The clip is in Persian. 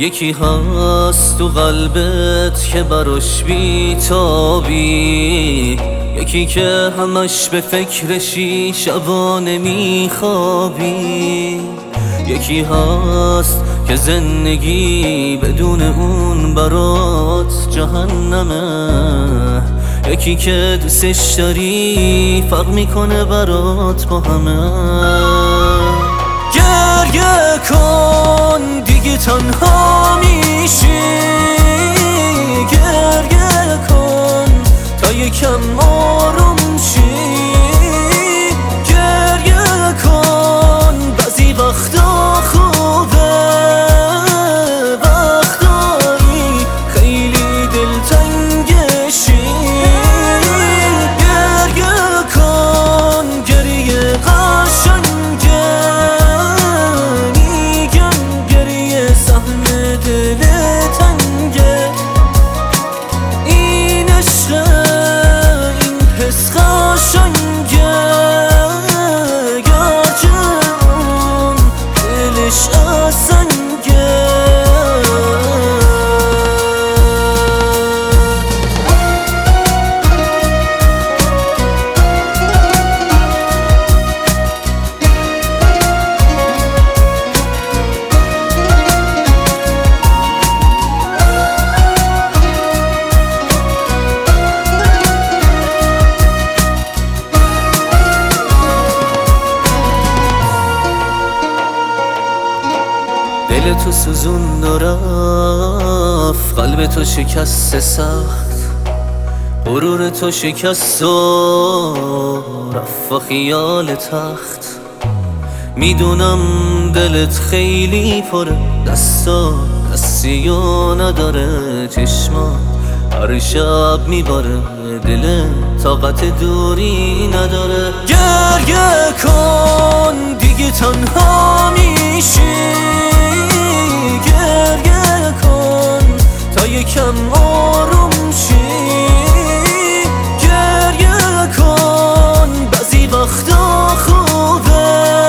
یکی هست تو قلبت که براش بیتابی، یکی که همش به فکرشی شبانه میخوابی، یکی هست که زندگی بدون اون برات جهنمه، یکی که دوستش داری فرق میکنه برات با همه. گریه کن دیگه تنها میشی، گریه کن تا یکم آروم شی، گریه کن بعضی وقتا خوبه، وقتایی خیلی دلتنگشی، گریه کن گریه قشنگه، میگم گریه سهم دل تنگه، این عشقه این حس قشنگه، گرچه اون دلش سنگه. دل تو سوزون و رفت، قلب تو شکست سخت، غرور تو شکست و رفت و خیال تخت. میدونم دلت خیلی پره، دستی و نداره، چشما هر شب میباره، دل طاقت دوری نداره. گریه کن دیگه تنها میشی، گریه کن تا یکم آروم شی، گریه کن بعضی وقتا خوبه،